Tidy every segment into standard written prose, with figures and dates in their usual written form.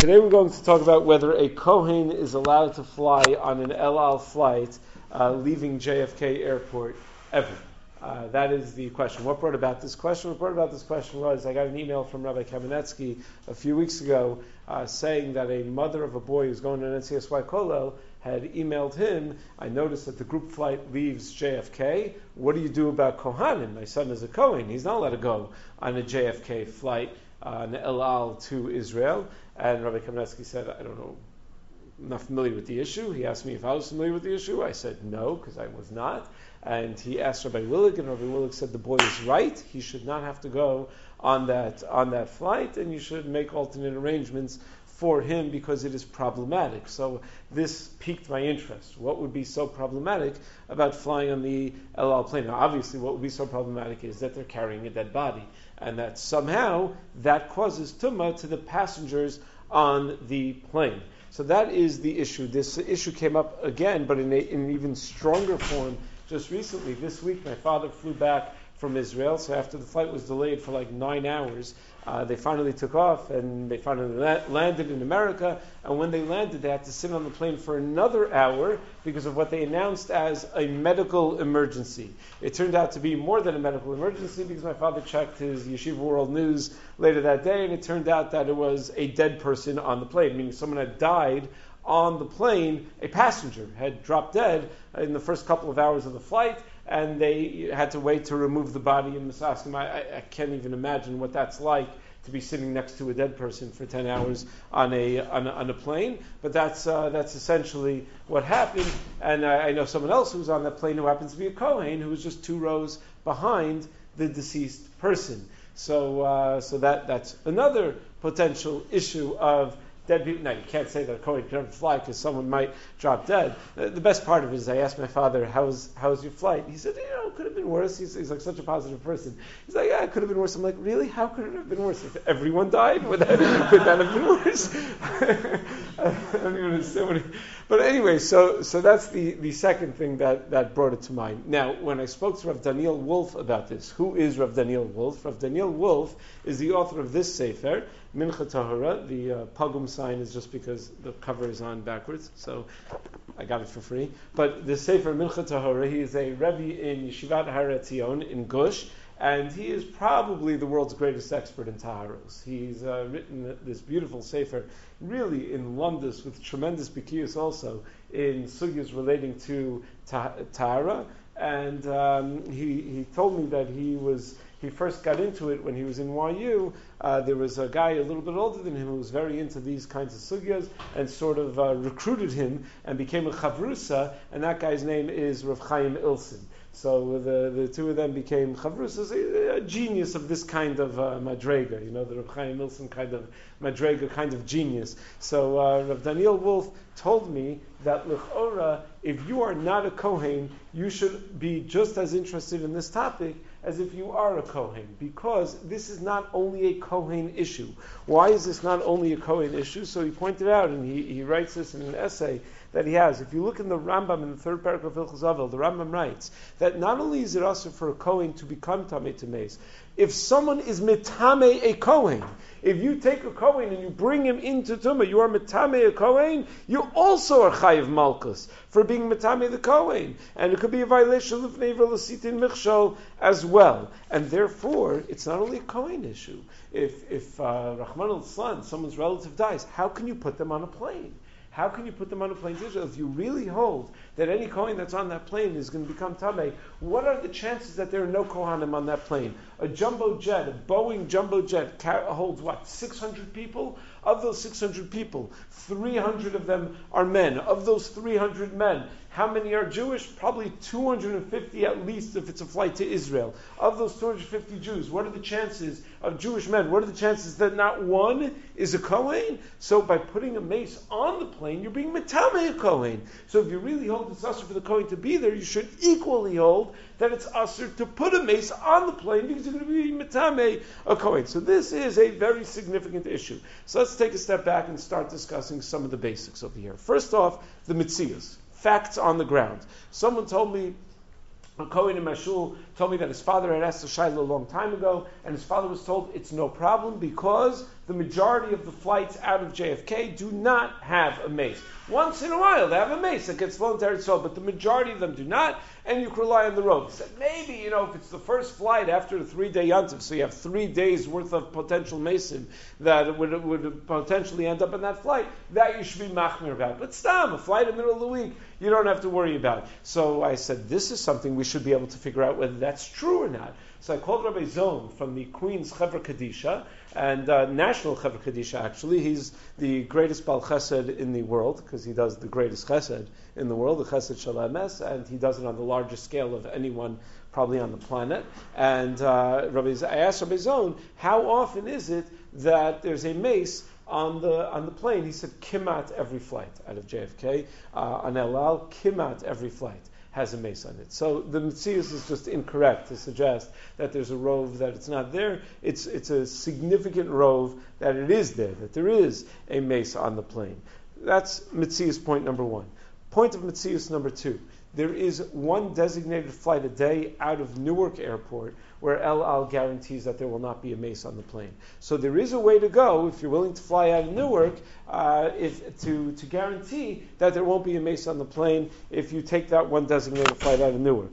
Today we're going to talk about whether a Kohen is allowed to fly on an El Al flight leaving JFK Airport ever. That is the question. What brought about this question? What brought about this question was I got an email from Rabbi Kamenetsky a few weeks ago saying that a mother of a boy who's going to an NCSY Kollel had emailed him. I noticed that the group flight leaves JFK. What do you do about Kohanim? My son is a Kohen. He's not allowed to go on a JFK flight, an El Al to Israel. And Rabbi Kamenetsky said, I don't know, I'm not familiar with the issue. He asked me if I was familiar with the issue. I said no, because I was not. And he asked Rabbi Willig, and Rabbi Willig said the boy is right. He should not have to go on that flight, and you should make alternate arrangements for him because it is problematic. So this piqued my interest. What would be so problematic about flying on the El Al plane? Now, obviously, what would be so problematic is that they're carrying a dead body, and that somehow that causes tumah to the passengers on the plane. So that is the issue. This issue came up again, but in an even stronger form just recently. This week, my father flew back from Israel, so after the flight was delayed for like 9 hours, they finally took off, and they finally landed in America, and when they landed, they had to sit on the plane for another hour because of what they announced as a medical emergency. It turned out to be more than a medical emergency because my father checked his Yeshiva World News later that day, and it turned out that it was a dead person on the plane, meaning someone had died on the plane. A passenger had dropped dead in the first couple of hours of the flight, and they had to wait to remove the body in Misaskim. I can't even imagine what that's like to be sitting next to a dead person for 10 hours on a plane. But that's essentially what happened. And I know someone else who was on that plane who happens to be a Kohen who was just 2 rows behind the deceased person. So that's another potential issue of dead people. Now, you can't say that a Kohen can never fly because someone might drop dead. The best part of it is I asked my father, how was your flight? He said, it could have been worse. He's like such a positive person. He's like, yeah, it could have been worse. I'm like, really? How could it have been worse? If everyone died, would that have been worse? I don't even understand what But anyway, so that's the second thing that brought it to mind. Now, when I spoke to Rav Daniel Wolf about this, who is Rav Daniel Wolf? Rav Daniel Wolf is the author of this sefer, Mincha Tahora. The Pagum sign is just because the cover is on backwards, so I got it for free. But the sefer Mincha Tahora, he is a Rebbe in Yeshivat Har Etzion in Gush, and he is probably the world's greatest expert in Taharos. He's written this beautiful sefer, really in Lundus, with tremendous bikiyus also in sugyas relating to Tahara. And he told me that he first got into it when he was in YU. There was a guy a little bit older than him who was very into these kinds of sugyas and sort of recruited him and became a chavrusa, and that guy's name is Rav Chaim Ilson. So the two of them became chavrusas, a genius of this kind of madrega, the Rav Chaim Ilson kind of madrega, kind of genius. So Rav Daniel Wolf told me that l'chora, if you are not a Kohen, you should be just as interested in this topic as if you are a Kohen, because this is not only a Kohen issue. Why is this not only a Kohen issue? So he pointed out, and he writes this in an essay that he has. If you look in the Rambam in the third paragraph of Hilchos Avel, the Rambam writes that not only is it also for a Kohen to become Tamei Tameis, if someone is Mitame a Kohen, if you take a Kohen and you bring him into Tumah, you are Mitame a Kohen, you also are Chayiv Malkus for being Mitame the Kohen. And it could be a violation of Neiver L'Sitin Michshol as well. And therefore, it's not only a Kohen issue. If Rahman al-Islan, someone's relative dies, how can you put them on a plane? How can you put them on a plane to Israel? If you really hold that any Kohen that's on that plane is going to become Tameh, what are the chances that there are no Kohanim on that plane? A jumbo jet, a Boeing jumbo jet holds 600 people? Of those 600 people, 300 of them are men. Of those 300 men, how many are Jewish? Probably 250 at least if it's a flight to Israel. Of those 250 Jews, what are the chances of Jewish men? What are the chances that not one is a Kohen? So by putting a mace on the plane, you're being Metameh a Kohen. So if you really hold it's usher for the Kohen to be there, you should equally hold that it's usher to put a mace on the plane because you're going to be Metameh a Kohen. So this is a very significant issue. So let's take a step back and start discussing some of the basics over here. First off, the Metzias. Facts on the ground. Someone told me, a Kohen in Mashul told me that his father had asked a Shaila a long time ago, and his father was told it's no problem because the majority of the flights out of JFK do not have a mace. Once in a while, they have a mace that gets flown to Eretz Yisrael, but the majority of them do not, and you can rely on the road. He said, maybe, if it's the first flight after the 3-day Yontif, so you have 3 days worth of potential mason that would potentially end up in that flight, that you should be machmir about. But a flight in the middle of the week, you don't have to worry about. So I said, this is something we should be able to figure out whether that's true or not. So I called Rabbi Zon from the Queen's Chevra Kadisha, and National Chevra Kadisha, actually. He's the greatest Baal Chesed in the world, because he does the greatest Chesed in the world, the Chesed Shel Emes, and he does it on the largest scale of anyone probably on the planet. And I asked Rabbi Zon, how often is it that there's a mace on the plane? He said, kimat every flight out of JFK. On El Al, kimat every flight has a mace on it. So the Metzius is just incorrect to suggest that there's a rove that it's not there. It's a significant rove that it is there, that there is a mace on the plane. That's Metzius point number 1. Point of Metzius number 2. There is one designated flight a day out of Newark Airport where El Al guarantees that there will not be a mace on the plane. So there is a way to go, if you're willing to fly out of Newark, to guarantee that there won't be a mace on the plane if you take that one designated flight out of Newark.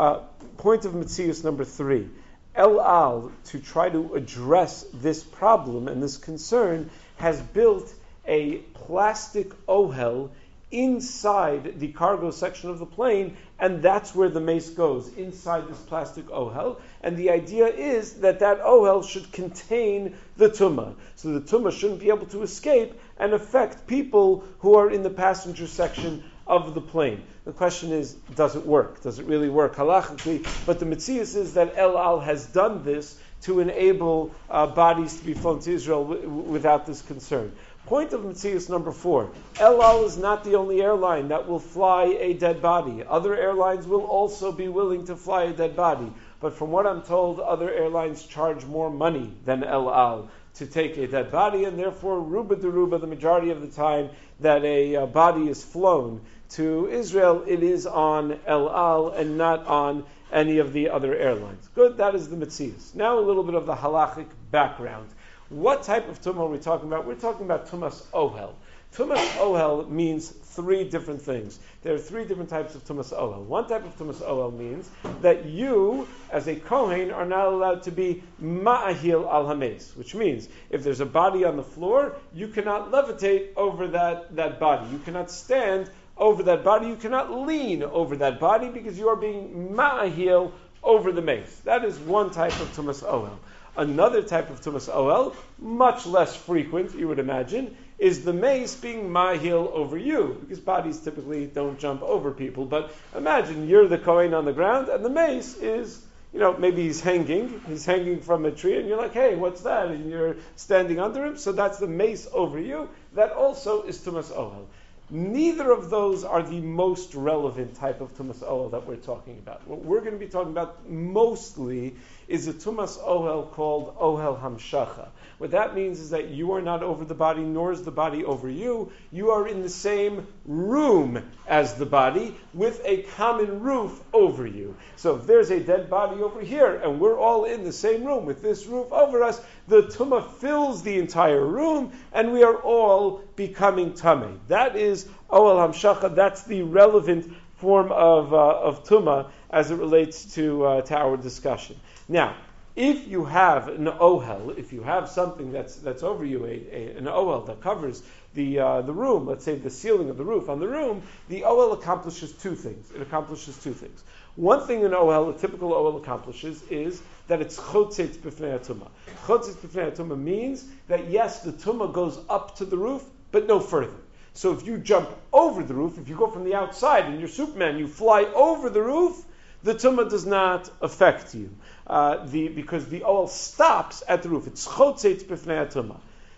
Point of Metzius number 3. El Al, to try to address this problem and this concern, has built a plastic ohel inside the cargo section of the plane, and that's where the mace goes, inside this plastic ohel. And the idea is that ohel should contain the tumah. So the tumah shouldn't be able to escape and affect people who are in the passenger section of the plane. The question is, does it work? Does it really work halachically? But the Metzius is that El Al has done this to enable bodies to be flown to Israel without this concern. Point of Metzius number 4. El Al is not the only airline that will fly a dead body. Other airlines will also be willing to fly a dead body. But from what I'm told, other airlines charge more money than El Al to take a dead body, and therefore, Ruba Deruba, the majority of the time that a body is flown to Israel, it is on El Al and not on any of the other airlines. Good, that is the Metzius. Now a little bit of the halachic background. What type of tumah are we talking about? We're talking about tumas ohel. Tumas ohel means 3 different things. There are 3 different types of tumas ohel. One type of tumas ohel means that you, as a kohen, are not allowed to be ma'ahil al hames, which means if there's a body on the floor, you cannot levitate over that body. You cannot stand over that body. You cannot lean over that body because you are being ma'ahil over the mace. That is one type of tumas ohel. Another type of tumas ohel, much less frequent, you would imagine, is the mace being mahil over you, because bodies typically don't jump over people. But imagine you're the kohen on the ground, and the mace is, maybe he's hanging from a tree, and you're like, hey, what's that? And you're standing under him, so that's the mace over you. That also is tumas ohel. Neither of those are the most relevant type of tumas ohel that we're talking about. What we're going to be talking about mostly is a tumas ohel called ohel hamshacha. What that means is that you are not over the body, nor is the body over you. You are in the same room as the body, with a common roof over you. So if there's a dead body over here, and we're all in the same room with this roof over us, the tumah fills the entire room, and we are all becoming tamei. That is ohel hamshacha. That's the relevant form of tumah as it relates to our discussion. Now, if you have an ohel, if you have something that's over you, an ohel that covers the room, let's say the ceiling of the roof on the room, the ohel accomplishes 2 things. It accomplishes 2 things. One thing an ohel, a typical ohel, accomplishes is that it's chotzetz b'fnei tumah. Chotzetz b'fnei tumah means that yes, the tumah goes up to the roof, but no further. So if you jump over the roof, if you go from the outside and you're Superman, you fly over the roof, the tumah does not affect you because the ohel stops at the roof. It's chotzetz b'fnei tumah.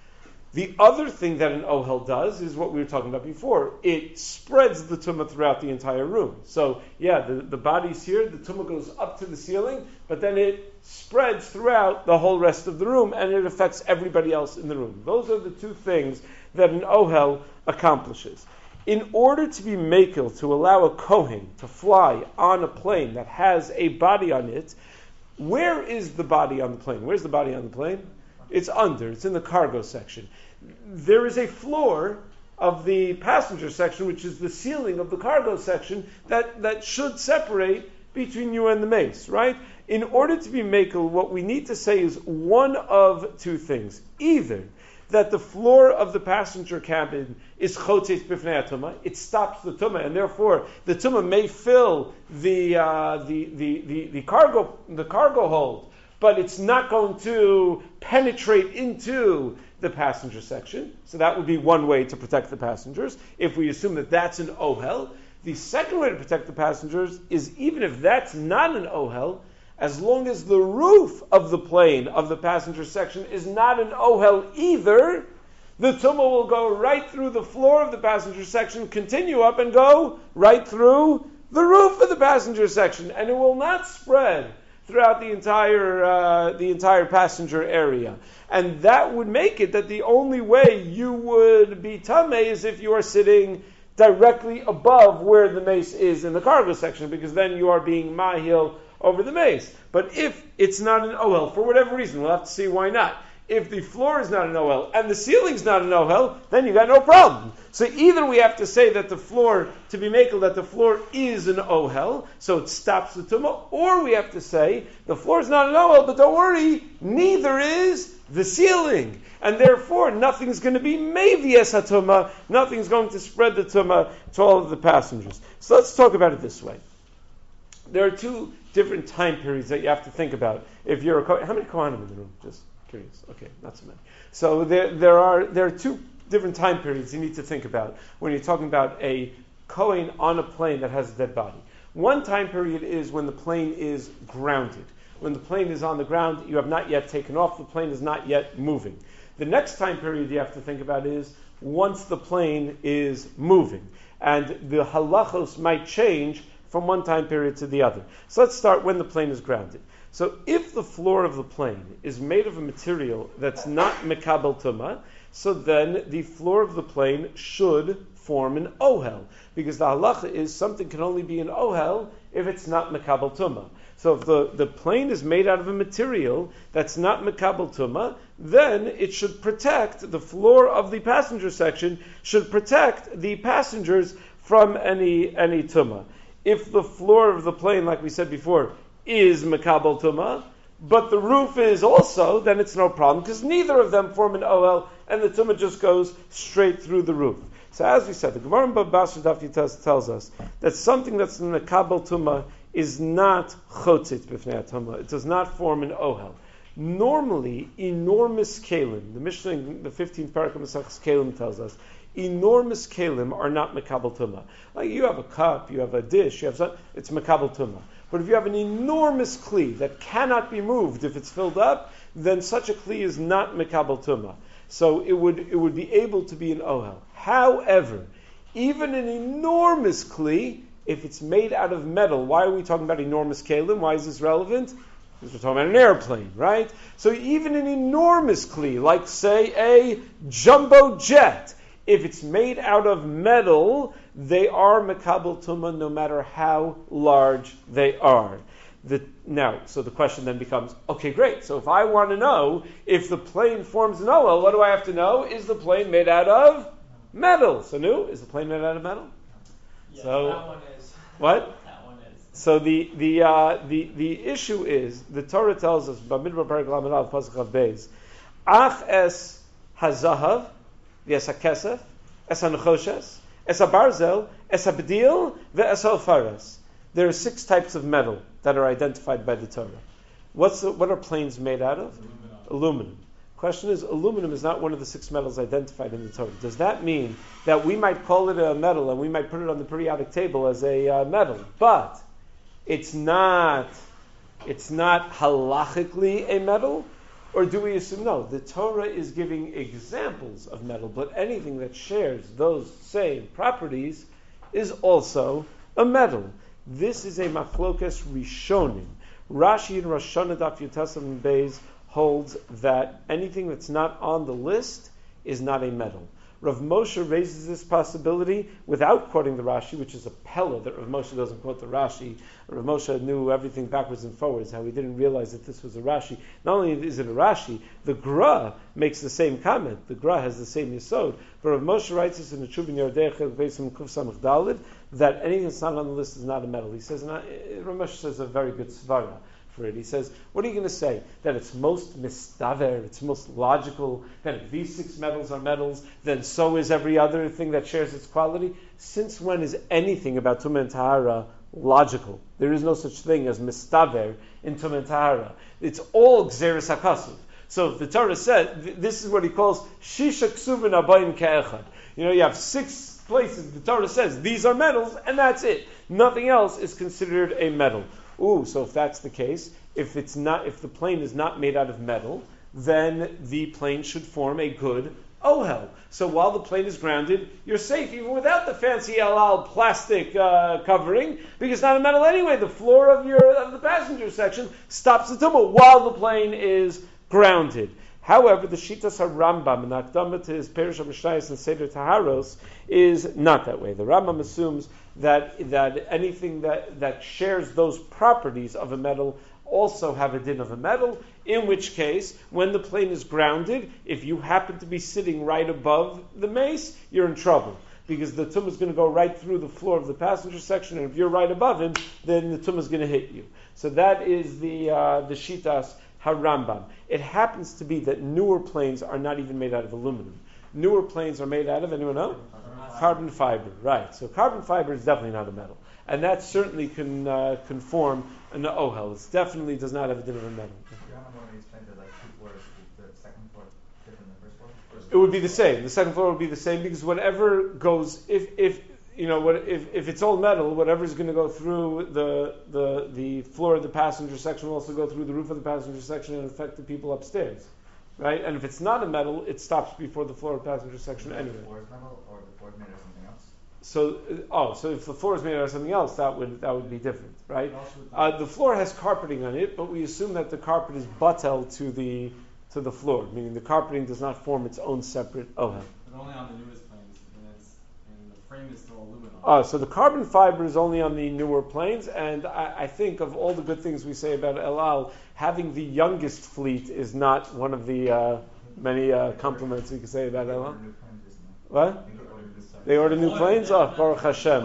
The other thing that an ohel does is what we were talking about before. It spreads the tumah throughout the entire room. So, the body's here, the tumah goes up to the ceiling, but then it spreads throughout the whole rest of the room, and it affects everybody else in the room. Those are the 2 things that an ohel accomplishes. In order to be makel, to allow a kohen to fly on a plane that has a body on it, where is the body on the plane? Where's the body on the plane? It's under. It's in the cargo section. There is a floor of the passenger section, which is the ceiling of the cargo section, that should separate between you and the mace, right? In order to be makel, what we need to say is one of two things. Either that the floor of the passenger cabin is chotzes b'fnei tuma, it stops the tuma, and therefore the tuma may fill the cargo hold, but it's not going to penetrate into the passenger section. So that would be one way to protect the passengers, if we assume that that's an ohel. The second way to protect the passengers is even if that's not an ohel, as long as the roof of the plane of the passenger section is not an ohel either, the tumah will go right through the floor of the passenger section, continue up and go right through the roof of the passenger section, and it will not spread throughout the entire passenger area. And that would make it that the only way you would be tameh is if you are sitting directly above where the mace is in the cargo section, because then you are being mahil over the mace. But if it's not an ohel, for whatever reason, we'll have to see why not. If the floor is not an ohel and the ceiling's not an ohel, then you got no problem. So either we have to say that the floor, to be makel, that the floor is an ohel, so it stops the tumah, or we have to say the floor is not an ohel, but don't worry, neither is the ceiling. And therefore, nothing's going to be mevies hatumah, nothing's going to spread the tumah to all of the passengers. So let's talk about it this way. There are two different time periods that you have to think about. If you're how many Kohanim in the room? Just curious. Okay, not so many. So there are two different time periods you need to think about when you're talking about a Kohen on a plane that has a dead body. One time period is when the plane is grounded. When the plane is on the ground, you have not yet taken off, the plane is not yet moving. The next time period you have to think about is once the plane is moving. And the halachos might change from one time period to the other. So let's start when the plane is grounded. So if the floor of the plane is made of a material that's not mekabel tumah, so then the floor of the plane should form an ohel, because the halacha is something can only be an ohel if it's not mekabel tumah. So if the plane is made out of a material that's not mekabel tumah, then it should protect the floor of the passenger section, should protect the passengers from any tumah. If the floor of the plane, like we said before, is mekabel tumah, but the roof is also, then it's no problem, because neither of them form an ohel, and the tumah just goes straight through the roof. So as we said, the Gemara in Bava Basra Daf Yutes tells us that something that's mekabel tumah is not chotzit b'fnei tumah. It does not form an ohel. Normally, enormous kalim, the Mishnah in the 15th parak of Maseches Kalim tells us, enormous kalim are not mekabel tumah. Like you have a cup, you have a dish, you have something, it's mekabel tumah. But if you have an enormous kli that cannot be moved if it's filled up, then such a kli is not mekabel tumah. So it would be able to be an ohel. However, even an enormous kli, if it's made out of metal, why are we talking about enormous kalim? Why is this relevant? Because we're talking about an airplane, right? So even an enormous kli, like say a jumbo jet, if it's made out of metal, they are mekabel tumah no matter how large they are. So the question then becomes, okay, great. So if I want to know if the plane forms an ohel, what do I have to know? Is the plane made out of metal? So is the plane made out of metal? Yes, so that one is. What? That one is. So the issue is, the Torah tells us, Bamidbar Perek Lamed Aleph Pasuk Chav Beis, Ach es hazahav, es hakesef, es hanechoshes, es habarzel, es habdil, ve'es hafares. There are 6 types of metal that are identified by the Torah. What are planes made out of? Aluminum. Question is, aluminum is not one of the 6 metals identified in the Torah. Does that mean that we might call it a metal and we might put it on the periodic table as a metal, but it's not halachically a metal? Or do we assume, no, the Torah is giving examples of metal, but anything that shares those same properties is also a metal. This is a machlokas rishonim. Rashi in Rosh Hashanah Daf Yutes Amud Beis holds that anything that's not on the list is not a metal. Rav Moshe raises this possibility without quoting the Rashi, which is a pella that Rav Moshe doesn't quote the Rashi. Rav Moshe knew everything backwards and forwards, how he didn't realize that this was a Rashi. Not only is it a Rashi, the Gra makes the same comment. The Gra has the same yesod. But Rav Moshe writes this in the Chuvin Yordei Chel Beisim Kuf Samach Dalid, that anything that's not on the list is not a metal. He says, Rav Moshe says a very good svara for it. He says, what are you going to say? That it's most mistaver, it's most logical, that if these 6 metals are metals, then so is every other thing that shares its quality? Since when is anything about Tumah and Tahara logical? There is no such thing as mistaver in Tumah and Tahara. It's all Gzeres HaKasuv. So if the Torah said, this is what he calls Shisha Ksuvin Abayim Ke'echad. You have 6 places the Torah says, these are metals, and that's it. Nothing else is considered a metal. So if that's the case, if the plane is not made out of metal, then the plane should form a good ohel. So while the plane is grounded, you're safe even without the fancy El Al plastic covering, because it's not a metal anyway. The floor of the passenger section stops the tumah while the plane is grounded. However, the Shitas HaRambam, and Akdama to his Perish HaMishnayos and Seder Taharos, is not that way. The Rambam assumes that anything that shares those properties of a metal also have a din of a metal, in which case, when the plane is grounded, if you happen to be sitting right above the mace, you're in trouble. Because the tumah is going to go right through the floor of the passenger section, and if you're right above him, then the tumah is going to hit you. So that is the Shitas HaRambam. It happens to be that newer planes are not even made out of aluminum. Newer planes are made out of, anyone know? Carbon fiber, right. So carbon fiber is definitely not a metal. And that certainly can conform an ohel. It definitely does not have a din of a metal. It would be the same. The second floor would be the same, because whatever goes, if it's all metal, whatever is going to go through the floor of the passenger section will also go through the roof of the passenger section and affect the people upstairs, right? And if it's not a metal, it stops before the floor of the passenger section anyway. The floor is metal, or the floor is made out of something else? So if the floor is made out of something else, that would be different, right? The floor has carpeting on it, but we assume that the carpet is batel to the floor, meaning the carpeting does not form its own separate ohel. But only on the newest planes, and the frame is still aluminum. So the carbon fiber is only on the newer planes, and I think of all the good things we say about El Al, having the youngest fleet is not one of the many compliments we can say about El Al. What? They order new planes? Oh, Baruch Hashem.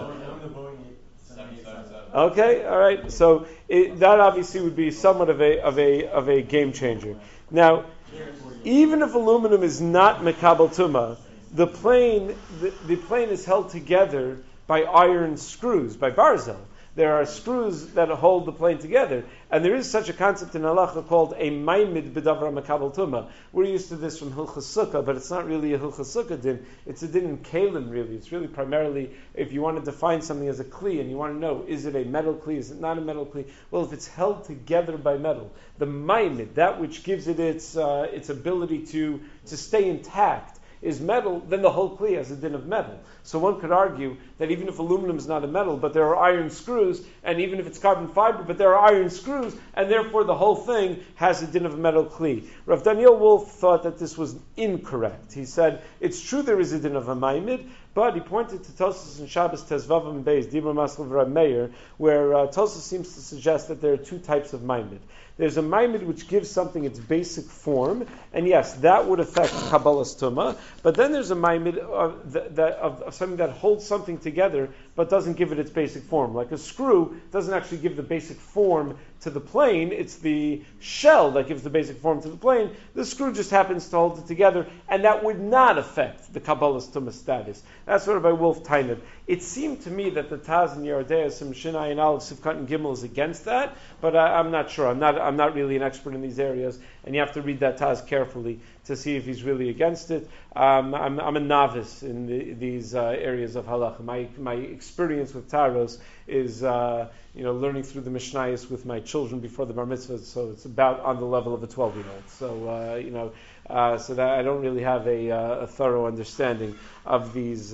Okay, all right. So that obviously would be somewhat of a game changer. Now, even if aluminum is not mekabel tumah, the plane is held together by iron screws, by barzel. There are screws that hold the plane together, and there is such a concept in halacha called a maimid b'davar makabel tumah. We're used to this from Hilchas Sukkah, but it's not really a Hilchas Sukkah din. It's a din in kalim, really. It's really primarily if you want to define something as a kli, and you want to know, is it a metal kli, is it not a metal kli? Well, if it's held together by metal, the maimid, that which gives it its ability to stay intact, is metal, then the whole kli has a din of metal. So one could argue that even if aluminum is not a metal, but there are iron screws, and even if it's carbon fiber, but there are iron screws, and therefore the whole thing has a din of a metal kli. Rav Daniel Wolf thought that this was incorrect. He said, it's true there is a din of a maimid, but he pointed to Tosfos and Shabbos Tezvavam Beis, Dibur Maslav Rav Meir, where Tosfos seems to suggest that there are 2 types of maimid. There's a maimid which gives something its basic form, and yes, that would affect Kabbalas Tumah, but then there's a maimid of something that holds something together, but doesn't give it its basic form. Like a screw doesn't actually give the basic form to the plane, it's the shell that gives the basic form to the plane. The screw just happens to hold it together, and that would not affect the Kabbalas Tumah status. That's sort of by Wolf Tainid. It seemed to me that the Taz and Yardei, some Shinai and Aleph, Sivkat and Gimel is against that, but I'm not sure. I'm not really an expert in these areas, and you have to read that Taz carefully to see if he's really against it. I'm a novice in these areas of halacha. My experience with Taros is learning through the Mishnayos with my children before the bar mitzvah, so it's about on the level of a 12-year-old. So that I don't really have a thorough understanding of these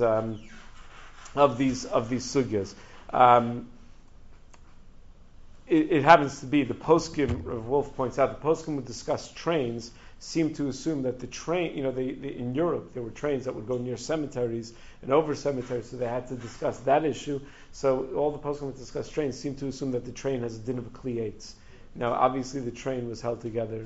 sugyas. It happens to be the poskim. Wolf points out the poskim would discuss trains seem to assume that the train, in Europe there were trains that would go near cemeteries and over cemeteries, so they had to discuss that issue. So all the poskim that discuss trains seem to assume that the train has a din of a kli eitz. Now, obviously, the train was held together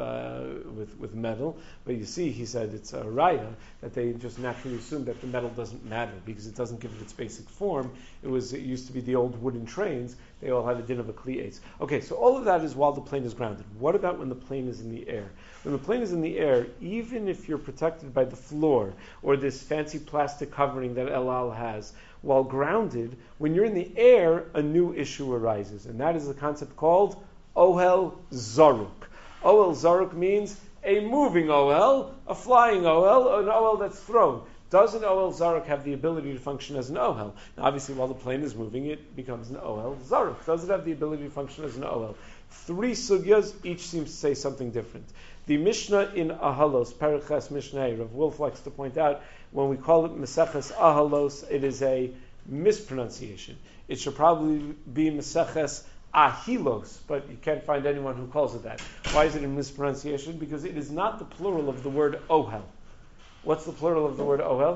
with metal, but you see, he said it's a raya that they just naturally assume that the metal doesn't matter because it doesn't give it its basic form. It used to be the old wooden trains. They all had a din of a kli eitz. Okay, so all of that is while the plane is grounded. What about when the plane is in the air? When the plane is in the air, even if you're protected by the floor or this fancy plastic covering that El Al has, while grounded, when you're in the air, a new issue arises, and that is the concept called Ohel Zaruk. Ohel Zaruk means a moving Ohel, a flying Ohel, an Ohel that's thrown. Does an Ohel Zaruk have the ability to function as an Ohel? Now, obviously, while the plane is moving, it becomes an Ohel Zaruk. Does it have the ability to function as an Ohel? 3 sugyas, each seems to say something different. The Mishnah in Ahalos, Periches Mishnah, Rav Wolf likes to point out, when we call it Meseches Ahalos, it is a mispronunciation. It should probably be Meseches Ahilos, but you can't find anyone who calls it that. Why is it a mispronunciation? Because it is not the plural of the word Ohel. What's the plural of the word Ohel?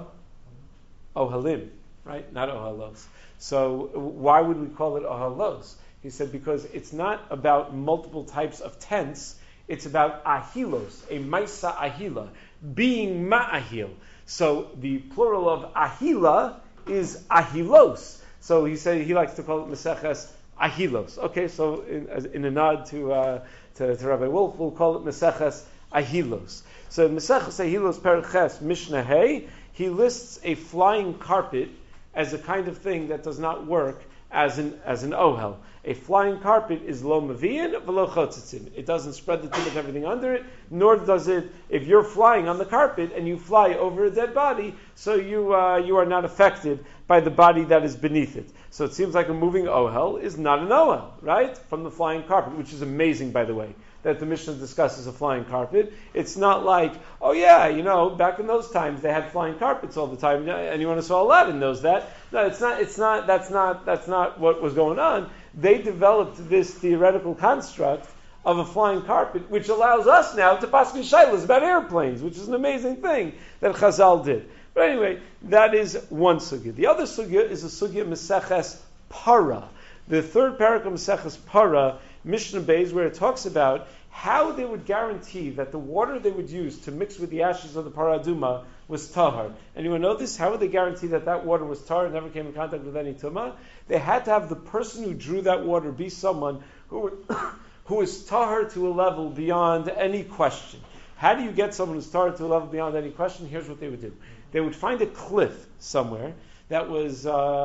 Ohelim, right? Not Ohelos. So why would we call it Ohelos? He said because it's not about multiple types of tents, it's about Ahilos, a Maisa Ahila, being Ma'ahil. So the plural of Ahila is Ahilos. So he said he likes to call it Meseches Ahilos. Okay, so in a nod to Rabbi Wolf, we'll call it Meseches Ahilos. So Meseches Ahilos Periches Mishnah Hey, he lists a flying carpet as a kind of thing that does not work as an ohel. A flying carpet is lo maviyin v'lo chotzitzin. It doesn't spread the timid and everything under it, nor does it if you're flying on the carpet and you fly over a dead body, so you are not affected by the body that is beneath it. So it seems like a moving ohel is not an ohel, right? From the flying carpet, which is amazing, by the way, that the Mishnah discusses a flying carpet. It's not like, oh yeah, back in those times they had flying carpets all the time. Anyone who saw Aladdin knows that. No, it's not. That's not what was going on. They developed this theoretical construct of a flying carpet, which allows us now to paskin shaylas about airplanes, which is an amazing thing that Chazal did. But anyway, that is one sugya. The other sugya is a sugya Meseches Para. The third parak of Meseches Para, Mishnah Beis, where it talks about how they would guarantee that the water they would use to mix with the ashes of the paraduma was tahar. Anyone know this? How would they guarantee that water was tahar and never came in contact with any tumah? They had to have the person who drew that water be someone who is tahar to a level beyond any question. How do you get someone who's tahar to a level beyond any question? Here's what they would do. They would find a cliff somewhere that was,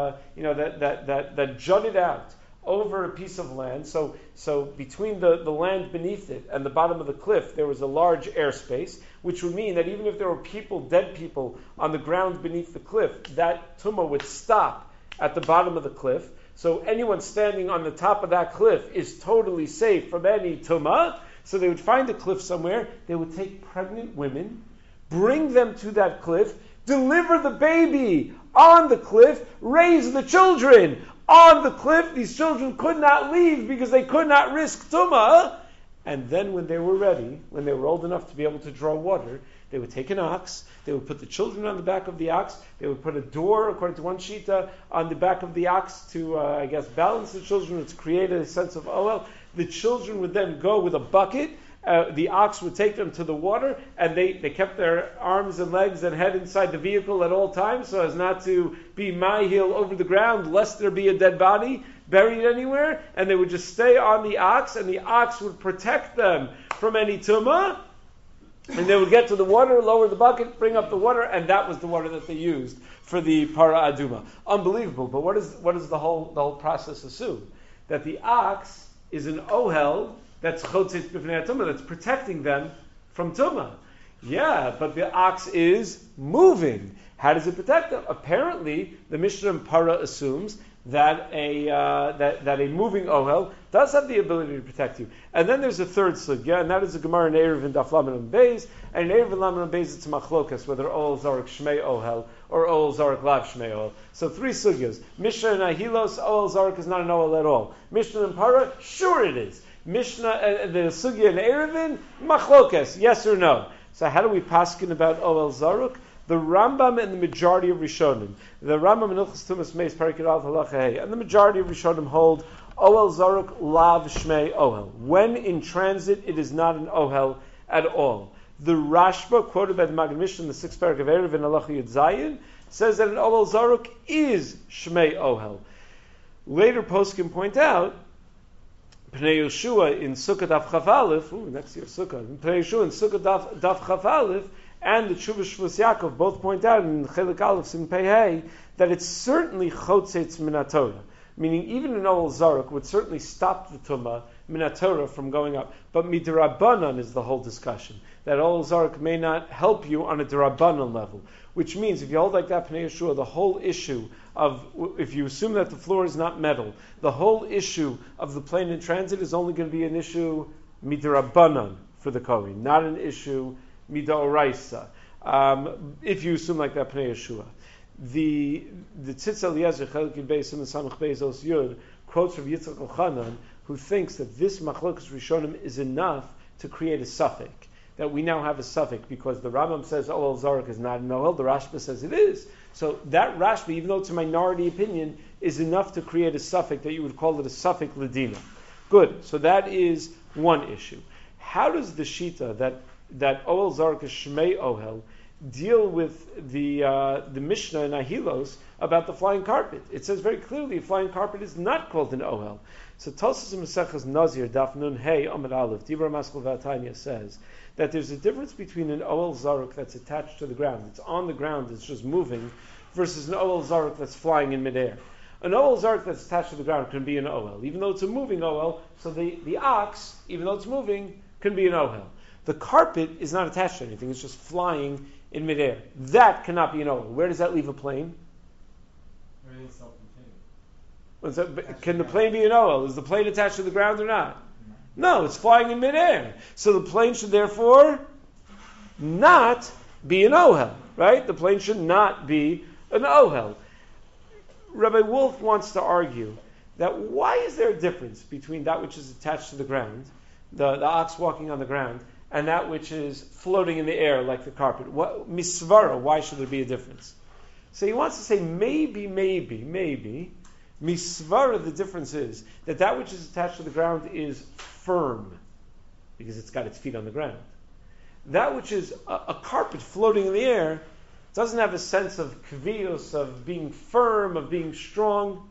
that jutted out over a piece of land. So between the land beneath it and the bottom of the cliff, there was a large airspace, which would mean that even if there were dead people on the ground beneath the cliff, that tumah would stop at the bottom of the cliff. So anyone standing on the top of that cliff is totally safe from any tumah. So they would find a cliff somewhere. They would take pregnant women, bring them to that cliff, deliver the baby on the cliff, raise the children on the cliff. These children could not leave because they could not risk tumah. And then when they were ready, when they were old enough to be able to draw water, they would take an ox, they would put the children on the back of the ox, they would put a door, according to one shita, on the back of the ox to, balance the children, to create a sense of ohel. The children would then go with a bucket. The ox would take them to the water, and they kept their arms and legs and head inside the vehicle at all times so as not to be mahil over the ground, lest there be a dead body buried anywhere, and they would just stay on the ox, and the ox would protect them from any tumah, and they would get to the water, lower the bucket, bring up the water, and that was the water that they used for the para aduma. Unbelievable, but what does the whole process assume? That the ox is an ohel that's chotzit b'fnei tumah, that's protecting them from tumah. Yeah, but the ox is moving. How does it protect them? Apparently, the Mishnah in Para assumes that a moving ohel does have the ability to protect you. And then there's a third sugya, and that is the Gemara in Erev and Daf Lamed and Beis. And in Erev and Lamed and Beis, it's machlokas, whether ohel zarek shmei ohel or ohel zarek lav shmei ohel. So 3 sugyas. Mishnah and Ahilos, ohel zarek is not an ohel at all. Mishnah and Para, sure it is. Mishnah, the Sugya and Erevin, Machlokes, yes or no. So how do we paskin about Ohel Zaruk? The Rambam and the majority of Rishonim. The Rambam in Ilchos Tumas Meis Perikid Al Halacha Hey, and the majority of Rishonim hold Ohel Zaruk Lav Shmei Ohel. When in transit, it is not an Ohel at all. The Rashba, quoted by the Maggid Mishnah in the 6th parak of Erev in Halacha Yud Zayin, says that an Ohel Zaruk is Shmei Ohel. Later poskim point out, Pnei Yeshua in Sukkot Daf Chaf Aleph, next year Sukkot, Pnei Yeshua in Sukkot Daf Chaf Aleph, and the Tshuva Shvus Yaakov both point out in Chelik Aleph Sin Pei Hey that it's certainly Chotzetz Min HaTorah, meaning even an Ohel Zaruk would certainly stop the Tumah Min HaTorah from going up. But Midrabanan is the whole discussion, that Ohel Zaruk may not help you on a Darabanan level, which means if you hold like that Pnei Yeshua, the whole issue of, if you assume that the floor is not metal, the whole issue of the plane in transit is only going to be an issue Midrabanan for the Kohen, not an issue Midaoraisa. If you assume like that Pnei Yeshua. The Tzitz Eliezer Chelik Yud Beis and Samach Beis Os Yud quotes from Yitzchak Elchanan, who thinks that this Machlokes Rishonim is enough to create a suffix. That we now have a suffix because the Rambam says Ohel Zaruk is not an Ohel, the Rashba says it is. So that Rashba, even though it's a minority opinion, is enough to create a suffix that you would call it a suffix Ladina. Good. So that is one issue. How does the Shita that Ohel Zaruk is Shmei Ohel deal with the Mishnah in Ahilos about the flying carpet? It says very clearly a flying carpet is not called an Ohel. So Tosas Maseches Nazir Daf Nun Hey Amud Aleph Dibur Maskal Vatanya says that there's a difference between an Ohel Zaruk that's attached to the ground, it's on the ground, it's just moving, versus an Ohel Zaruk that's flying in midair. An Ohel Zaruk that's attached to the ground can be an Ohel, even though it's a moving Ohel. So the ox, even though it's moving, can be an Ohel. The carpet is not attached to anything; it's just flying in midair. That cannot be an Ohel. Where does that leave a plane? Everything's self-contained. Can the plane be an Ohel? Is the plane attached to the ground or not? No, it's flying in midair. So the plane should therefore not be an Ohel, right? The plane should not be an Ohel. Rabbi Wolf wants to argue that why is there a difference between that which is attached to the ground, the ox walking on the ground, and that which is floating in the air like the carpet? Misvara, why should there be a difference? So he wants to say maybe, Misvara, the difference is that which is attached to the ground is firm, because it's got its feet on the ground. That which is a carpet floating in the air doesn't have a sense of kvios, of being firm, of being strong.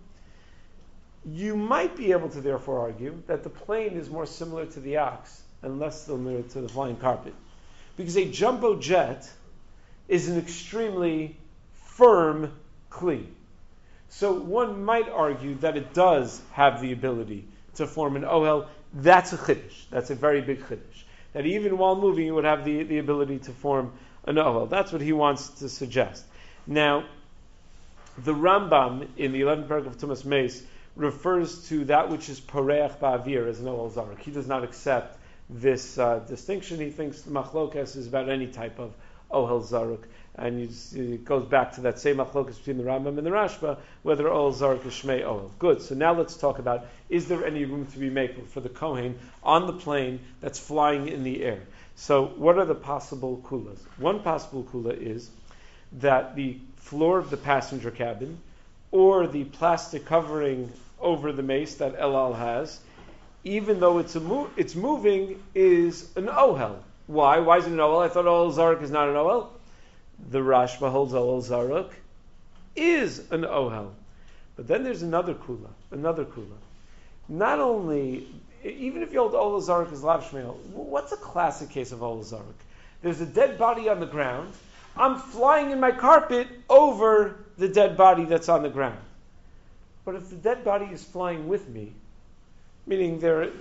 You might be able to therefore argue that the plane is more similar to the ox and less similar to the flying carpet. Because a jumbo jet is an extremely firm kli. So one might argue that it does have the ability to form an ohel. That's a chiddush. That's a very big chiddush. That even while moving, it would have the ability to form an ohel. That's what he wants to suggest. Now, the Rambam in the 11th paragraph of Tumas Meis refers to that which is pareach ba'avir as an ohel zaruk. He does not accept this distinction. He thinks the machlokes is about any type of ohel zaruk. And it goes back to that same machlokes between the Rambam and the Rashba, whether ohel zaruk is shmei ohel. Good. So now let's talk about, is there any room to be made for the Kohen on the plane that's flying in the air? So what are the possible kulas? One possible kula is that the floor of the passenger cabin or the plastic covering over the mace that El Al has, even though it's moving, is an ohel. Why? Why is it an ohel? I thought ohel zaruk is not an ohel. The Rashba holds ohel zaruk is an ohel. But then there's another kula. Not only, even if you hold ohel zaruk as lav shmeil, what's a classic case of ohel zaruk? There's a dead body on the ground. I'm flying in my carpet over the dead body that's on the ground. But if the dead body is flying with me, meaning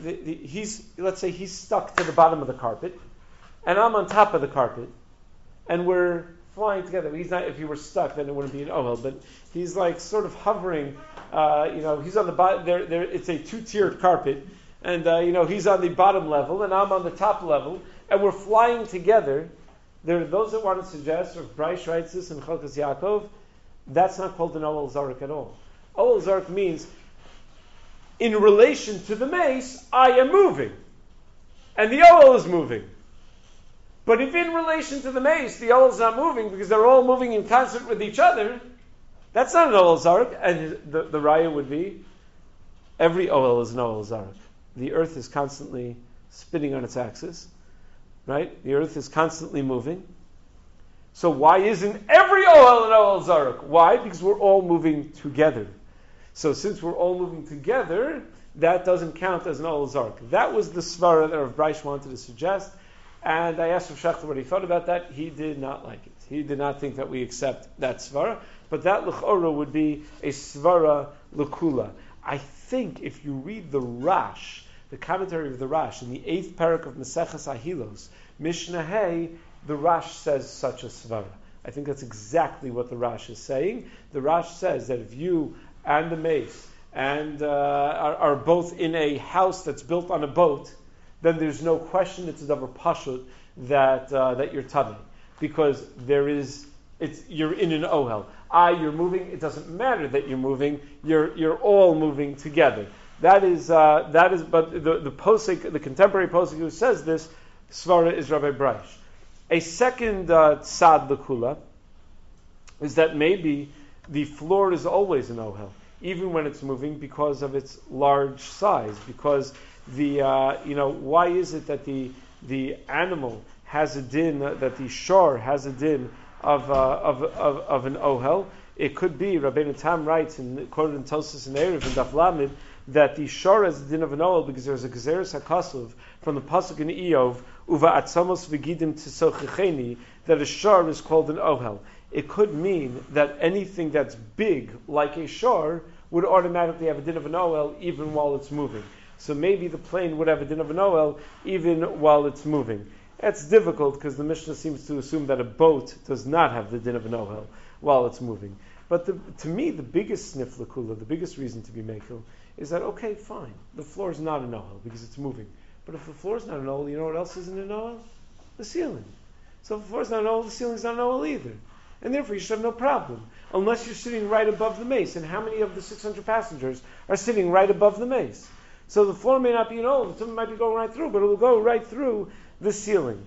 let's say he's stuck to the bottom of the carpet, and I'm on top of the carpet, and we're flying together. He's not. If he were stuck, then it wouldn't be an ohel. But he's like sort of hovering. He's on the bottom. There. It's a two-tiered carpet, and he's on the bottom level, and I'm on the top level, and we're flying together. There are those that want to suggest, or Bryce writes this in Chalkas Yaakov, that's not called an ohel zaruk at all. Ohel zaruk means in relation to the mace, I am moving. And the Ohel is moving. But if in relation to the mace, the Ohel is not moving because they're all moving in concert with each other, that's not an Ohel Zarek. And the raya would be, every Ohel is an Ohel Zarek. The earth is constantly spinning on its axis, right? The earth is constantly moving. So why isn't every Ohel an Ohel Zarek? Why? Because we're all moving together. So since we're all moving together, that doesn't count as an Ohel Zarek. That was the svara that Rav Breish wanted to suggest. And I asked Rav Shechter what he thought about that. He did not like it. He did not think that we accept that svara. But that l'chora would be a svara l'kula. I think if you read the Rash, the commentary of the Rash, in the 8th parak of Maseches Ahilos, Mishnah Hey, the Rash says such a svara. I think that's exactly what the Rash is saying. The Rash says that if you and the mace and are both in a house that's built on a boat, then there's no question it's a davar pashut that you're tummy, because you're in an ohel. You're moving. It doesn't matter that you're moving. You're all moving together. That is. But the posek, the contemporary posek who says this svara is Rabbi Breish. A second tzad l'kula is that maybe the floor is always an ohel, even when it's moving, because of its large size. Because why is it that the animal has a din, that the shor has a din of an ohel? It could be, Rabbeinu Tam writes, quoted in Tosfos and Erev and Daf Lamed, that the shor has a din of an ohel because there's a gezeres hakasuv from the pasuk in Iyov, uva atzamos v'gidim tisochicheni, that a shor is called an ohel. It could mean that anything that's big, like a shor, would automatically have a din of an ohel even while it's moving. So maybe the plane would have a din of an ohel even while it's moving. That's difficult because the Mishnah seems to assume that a boat does not have the din of an ohel while it's moving. But to me, the biggest snif l'kula, the biggest reason to be mekel, is that, okay, fine, the floor is not an ohel because it's moving. But if the floor is not an ohel, you know what else isn't an ohel? The ceiling. So if the floor is not an ohel, the ceiling is not an ohel either. And therefore you should have no problem, unless you're sitting right above the mace. And how many of the 600 passengers are sitting right above the mace? So the floor may not be an ohel, something might be going right through, but it will go right through the ceiling.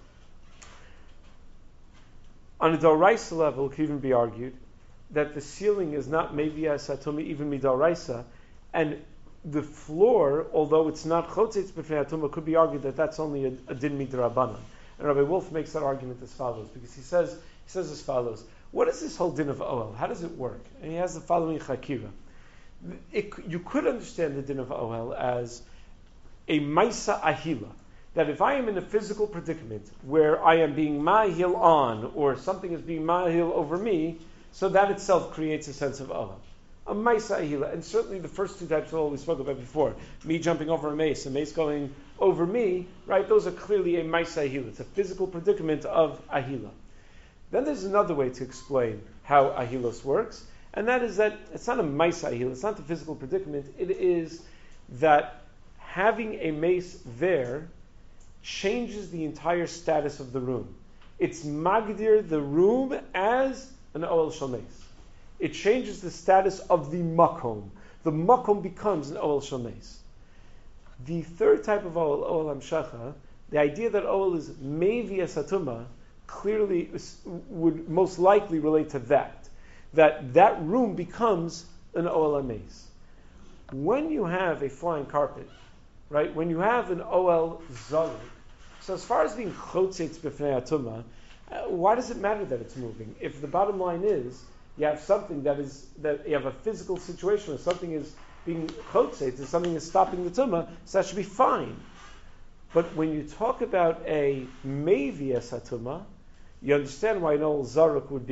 On a doraisa level, it could even be argued that the ceiling is not mevias atuma, even midoraisa, and the floor, although it's not chotzetz b'fnei atuma, could be argued that that's only a din midrabanan. And Rabbi Wolf makes that argument as follows, because he says as follows: what is this whole din of ohel? How does it work? And he has the following chakira. You could understand the din of ohel as a maisa ahila, that if I am in a physical predicament where I am being mahil on, or something is being mahil over me, so that itself creates a sense of ohel. A maisa ahila, and certainly the first two types of ohel we spoke about before, me jumping over a mace going over me, right? Those are clearly a maisa ahila. It's a physical predicament of ahila. Then there's another way to explain how ahilos works, and that is that it's not a maisa ahila, it's not the physical predicament, it is that having a mace there changes the entire status of the room. It's magdir the room as an ohel shel mace. It changes the status of the makom. The makom becomes an ohel shel mace. The third type of ohel, ohel hamshacha, the idea that ohel is mevias atuma, clearly would most likely relate to that room becomes an ohel mace. When you have a flying carpet, right? When you have an ohel zarik, so as far as being chotzetz b'fnei atuma, why does it matter that it's moving? If the bottom line is you have something that you have a physical situation where something is being chotzetz, and something is stopping the tumah, so that should be fine. But when you talk about a mevias atuma, you understand why an ohel zaruk would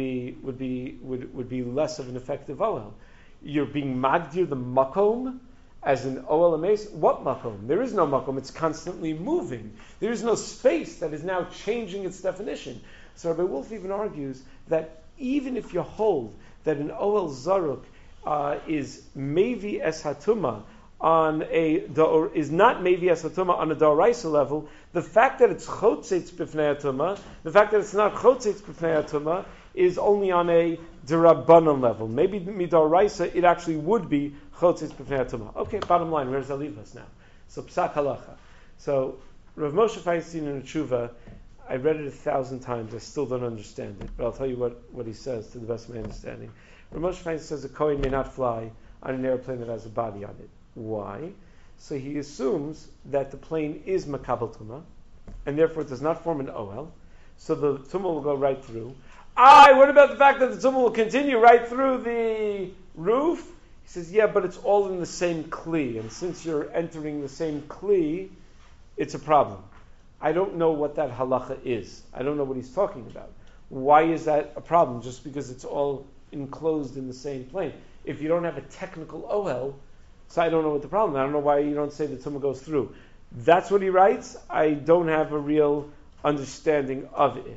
be less of an effective ohel. You're being magdir the makom as an ohel mace. What makom? There is no makom. It's constantly moving. There is no space that is now changing its definition. So Rabbi Wolf even argues that even if you hold that an ohel zaruk is mevi es hatuma is not mevi es hatuma on a doraisa level, the fact that it's chotzetz b'fnei hatuma, the fact that it's not chotzetz b'fnei hatuma, is only on a Rabbanan level. Maybe Midoraisa, it actually would be Chotzitz B'fnei HaTumah. Okay, bottom line, where does that leave us now? So Psak Halacha. So Rav Moshe Feinstein in Tshuva, I read it 1,000 times, I still don't understand it, but I'll tell you what he says to the best of my understanding. Rav Moshe Feinstein says a Kohen may not fly on an airplane that has a body on it. Why? So he assumes that the plane is Makabel Tumah, and therefore it does not form an OL, so the Tumah will go right through. What about the fact that the Tumah will continue right through the roof? He says, yeah, but it's all in the same Kli, and since you're entering the same Kli, it's a problem. I don't know what that halacha is. I don't know what he's talking about. Why is that a problem? Just because it's all enclosed in the same plane. If you don't have a technical OL, so I don't know what the problem is. I don't know why you don't say the Tumah goes through. That's what he writes. I don't have a real understanding of it.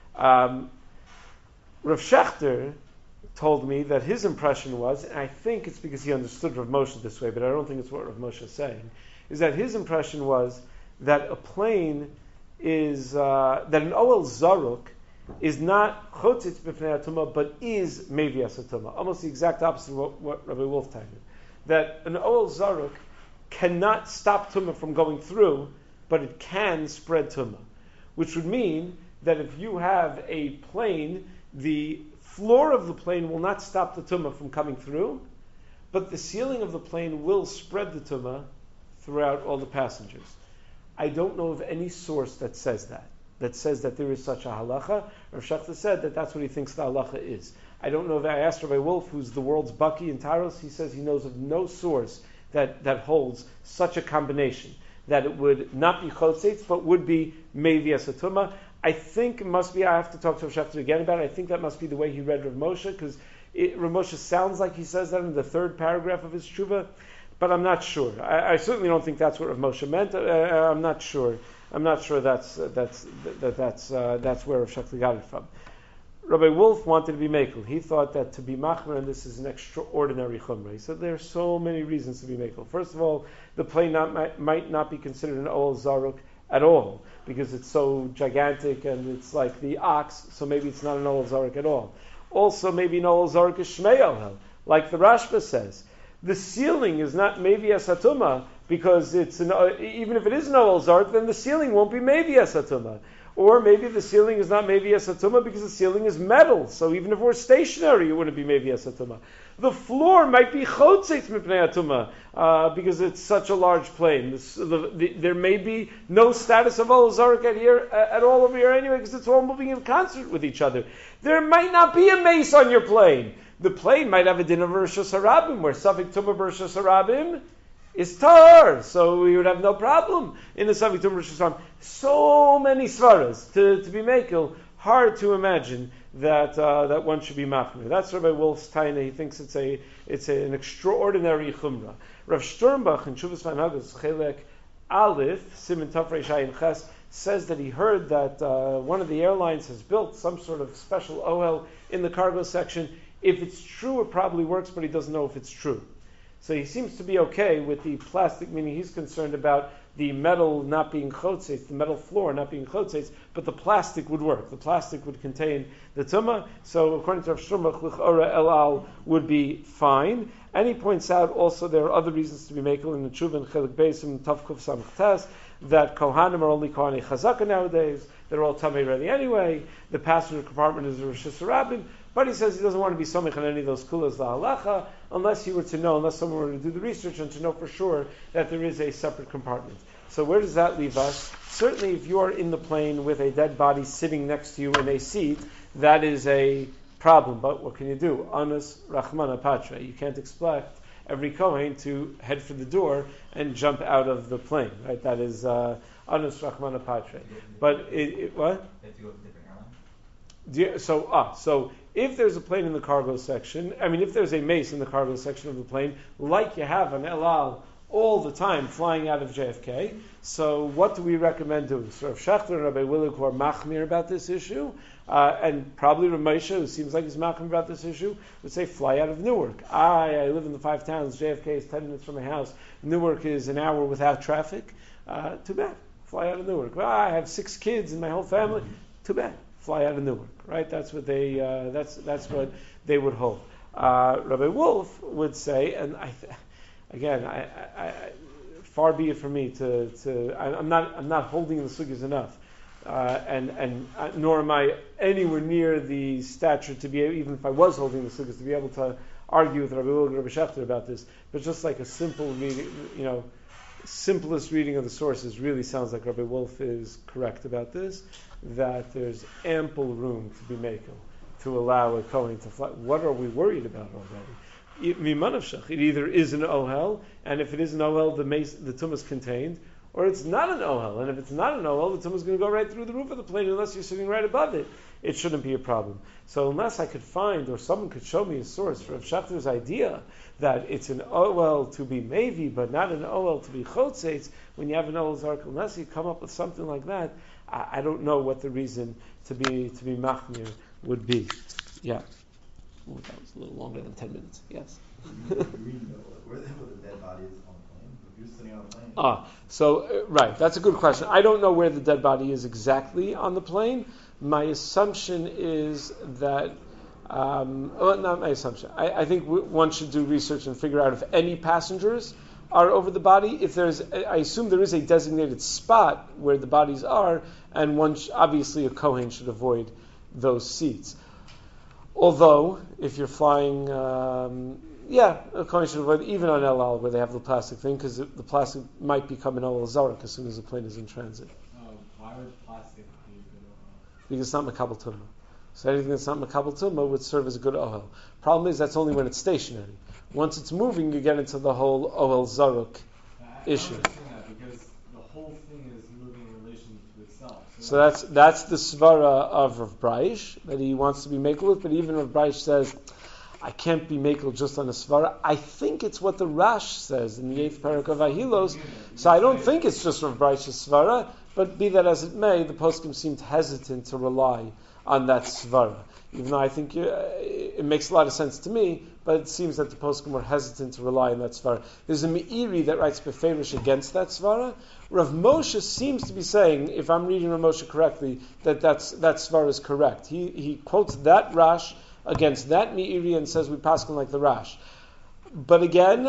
Rav Shechter told me that his impression was, and I think it's because he understood Rav Moshe this way, but I don't think it's what Rav Moshe is saying, is that his impression was that a plane is, that an Oel Zaruk is not Chotzitz B'fnei HaTumah, but is Mevias HaTumah. Almost the exact opposite of what Rabbi Wolf told me. That an Oel Zaruk cannot stop Tumah from going through, but it can spread Tumah. Which would mean that if you have a plane, the floor of the plane will not stop the Tumah from coming through, but the ceiling of the plane will spread the Tumah throughout all the passengers. I don't know of any source that says that there is such a halacha. Rav Shechter said that that's what he thinks the halacha is. I don't know that I asked Rabbi Wolf, who's the world's Baki in Taros, he says he knows of no source that holds such a combination, that it would not be Chotzitz, but would be Mevias HaTumah. I think it must be, I have to talk to Rav Shechter again about it, I think that must be the way he read Rav Moshe, because Rav Moshe sounds like he says that in the third paragraph of his Tshuva, but I'm not sure. I certainly don't think that's what Rav Moshe meant. I'm not sure. I'm not sure that's where Rav Shechter got it from. Rabbi Wolf wanted to be mekel. He thought that to be machmer, and this is an extraordinary chumrah. He said there are so many reasons to be mekel. First of all, the plane might not be considered an Oel Zaruk at all, because it's so gigantic and it's like the ox, so maybe it's not an Oel Zaruk at all. Also, maybe an Oel Zaruk is Shmei Ohel, like the Rashba says. The ceiling is not Mevias HaTumah, because it's even if it is an Oel Zaruk, then the ceiling won't be Mevias HaTumah. Or maybe the ceiling is not Mevias HaTumah because the ceiling is metal. So even if we're stationary, it wouldn't be Mevias HaTumah. The floor might be Chotzitz Mipnei HaTumah because it's such a large plane. There may be no status of Oel Zaruk at all over here anyway, because it's all moving in concert with each other. There might not be a mace on your plane. The plane might have a din of Rishus Harabim, where Safik Tumah Rishus Harabim is tar, so we would have no problem in the Safik Tumah Rishus Harabim. So many svaras to be mekel. Hard to imagine that one should be machmir. That's Rabbi Wolf's taina. He thinks it's an extraordinary chumrah. Rav Sternbach in Shuvas Vanhagas Chelek Aleph Siman Tafrei Shayin Ches says that he heard that one of the airlines has built some sort of special OL in the cargo section. If it's true, it probably works, but he doesn't know if it's true. So he seems to be okay with the plastic, meaning he's concerned about the metal not being chotzes, the metal floor not being chotzes, but the plastic would work. The plastic would contain the tumah. So according to Rav Shmuel, L'chora El Al would be fine. And he points out also there are other reasons to be makel in the Tshuva and Chelik Beisim Tavkuf Samach Tes, that Kohanim are only Kohanei Chazaka nowadays. They're all Tamei ready anyway. The passenger compartment is a Rishus Harabim. But he says he doesn't want to be somich on any of those kulas la'alacha unless he were to know, unless someone were to do the research and to know for sure that there is a separate compartment. So where does that leave us? Certainly if you are in the plane with a dead body sitting next to you in a seat, that is a problem. But what can you do? Anus Rachmana Patra. You can't expect every Kohen to head for the door and jump out of the plane. Right? That is Anus Rachmana Patra. But what? They have to go with a different airline? So if there's a plane in the cargo section, if there's a mace in the cargo section of the plane, like you have on El Al all the time flying out of JFK, so what do we recommend doing? So Rav Shechter and Rabbi Willig, who are machmir about this issue, and probably Rav Moshe, who seems like he's machmir about this issue, would say fly out of Newark. I live in the 5 towns, JFK is 10 minutes from my house, Newark is an hour without traffic. Too bad. Fly out of Newark. I have 6 kids in my whole family. Too bad. Fly out of Newark, right? That's what they would hold. Rabbi Wolf would say, and I far be it from me I'm not holding the sugyas enough, and nor am I anywhere near the stature to be able, even if I was holding the sugyas, to be able to argue with Rabbi Wolf and Rabbi Shechter about this. But just like a simple reading, simplest reading of the sources really sounds like Rabbi Wolf is correct about this, that there's ample room to be makel, to allow a Kohen to fly. What are we worried about already? It either is an ohel, and if it is an ohel, the tumah is contained, or it's not an ohel, and if it's not an ohel, the tumah is going to go right through the roof of the plane unless you're sitting right above it. It shouldn't be a problem. So unless I could find, or someone could show me a source for Rav Shechter's idea that it's an ohel to be mevi, but not an ohel to be chotzeitz, when you have an ohel zark, unless you come up with something like that, I don't know what the reason to be machmir would be. Yeah. Oh, that was a little longer than 10 minutes. Yes. Where the dead body is on the plane? If you're sitting on a plane. Right. That's a good question. I don't know where the dead body is exactly on the plane. My assumption is that, not my assumption. I think one should do research and figure out if any passengers are over the body. I assume there is a designated spot where the bodies are, and obviously a Kohen should avoid those seats. Although, if you're flying, a Kohen should avoid even on El Al where they have the plastic thing, because the plastic might become an El Al Zarek as soon as the plane is in transit. Why would plastic be good ohel? Because it's not Makabel Tumah. So anything that's not Makabel Tumah would serve as a good ohel. Problem is, that's only when it's stationary. Once it's moving, you get into the whole ohel Zarek issue. I understand that because the whole thing is moving in relation to itself. So that's the svara of Rav Braish that he wants to be makel with, but even Rav Braish says, I can't be makel just on a svara. I think it's what the Rash says in the 8th parak of Ahilos. So I don't think it's just Rav Braish's svara, but be that as it may, the poskim seemed hesitant to rely on that svara. Even though I think it makes a lot of sense to me, but it seems that the poskim were hesitant to rely on that svara. There's a Meiri that writes beferish against that svara. Rav Moshe seems to be saying, if I'm reading Rav Moshe correctly, that svara is correct. He quotes that Rash against that Meiri and says we paskin like the Rash. But again,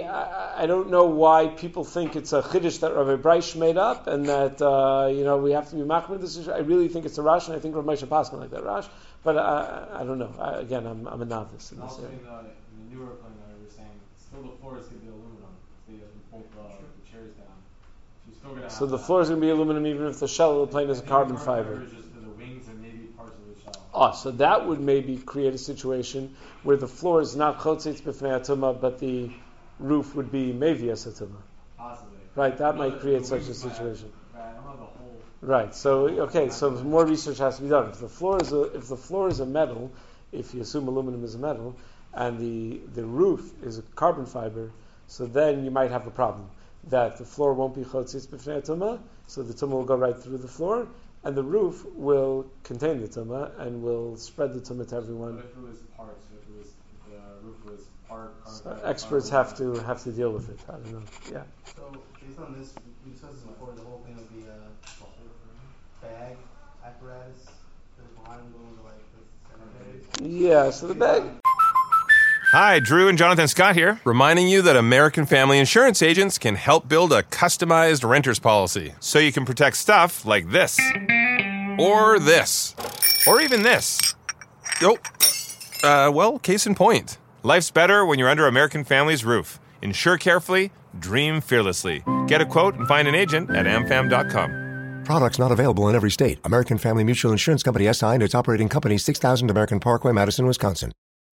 I don't know why people think it's a chiddush that Rabbi Braish made up, and that we have to be machmir this issue. I really think it's a Rash, and I think Rav Moshe paskin like that Rash. But I don't know. I'm a novice in this area. In the newer plane, we were saying still the floor is going to be aluminum. So you bolt the chairs down. So you're still going to have So the floor is going to be aluminum, even if the shell of the plane is a carbon fiber. Just for the wings and maybe parts of the shell. So that would maybe create a situation where the floor is not chotzeitz b'fnei atuma, but the roof would be mevias atuma. Possibly. Right, that might create such a situation. I don't know the whole. Right. So more research has to be done. If the floor is a metal, if you assume aluminum is a metal, and the roof is a carbon fiber, so then you might have a problem that the floor won't be chotzeitz b'fnei atuma, so the tumah will go right through the floor, and the roof will contain the tumah and will spread the tumah to everyone. But if it was parts, if the roof was part. So experts have to deal with it. I don't know. Yeah. So based on this, we discussed this before. The whole thing would be a bag apparatus that is behind going to the cemetery. Yeah. So the bag. Hi, Drew and Jonathan Scott here, reminding you that American Family Insurance agents can help build a customized renter's policy so you can protect stuff like this, or this, or even this. Case in point. Life's better when you're under American Family's roof. Insure carefully, dream fearlessly. Get a quote and find an agent at amfam.com. Products not available in every state. American Family Mutual Insurance Company SI and its operating company 6000 American Parkway, Madison, Wisconsin.